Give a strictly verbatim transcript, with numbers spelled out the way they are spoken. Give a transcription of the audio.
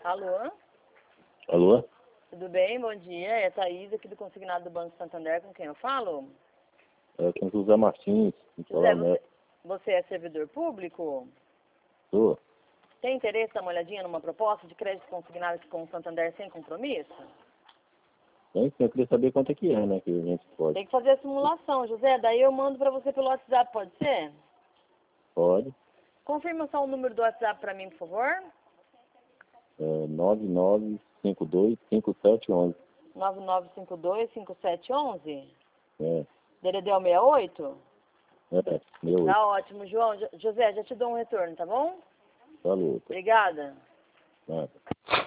Alô? Alô? Tudo bem? Bom dia. É a Thaís aqui do Consignado do Banco Santander, com quem eu falo? É com José Martins. José, você, você é servidor público? Sou. Tem interesse em dar uma olhadinha numa proposta de crédito consignado aqui com o Santander sem compromisso? Tem, eu queria saber quanto é que é, né, que a gente pode. Tem que fazer a simulação, José. Daí eu mando pra você pelo WhatsApp, pode ser? Pode. Confirma só o número do WhatsApp pra mim, por favor. É nove nove cinco dois cinco sete um um. nove nove cinco dois cinco sete um um. É. D D D sessenta e oito? É, meu. Tá ótimo, João. Jo- José, já te dou um retorno, tá bom? Falou. Obrigada. Nada.